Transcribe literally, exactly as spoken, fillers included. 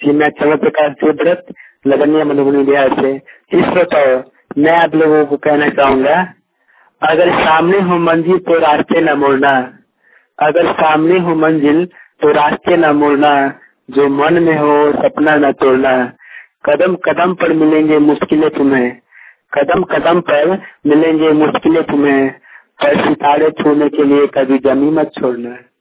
जी मैं चंद्र प्रकाश देवव्रत लगनिया मधुबनी बिहार से। इस प्रकार मैं आप लोगों को कहना चाहूंगा, अगर सामने हो मंजिल तो रास्ते न मोड़ना, अगर सामने हो मंजिल तो रास्ते न मोड़ना, जो मन में हो सपना न तोड़ना। कदम कदम पर मिलेंगे मुश्किलें तुम्हें, कदम कदम पर मिलेंगे मुश्किलें तुम्हें, पर सितारे छूने के लिए कभी जमीन मत छोड़ना।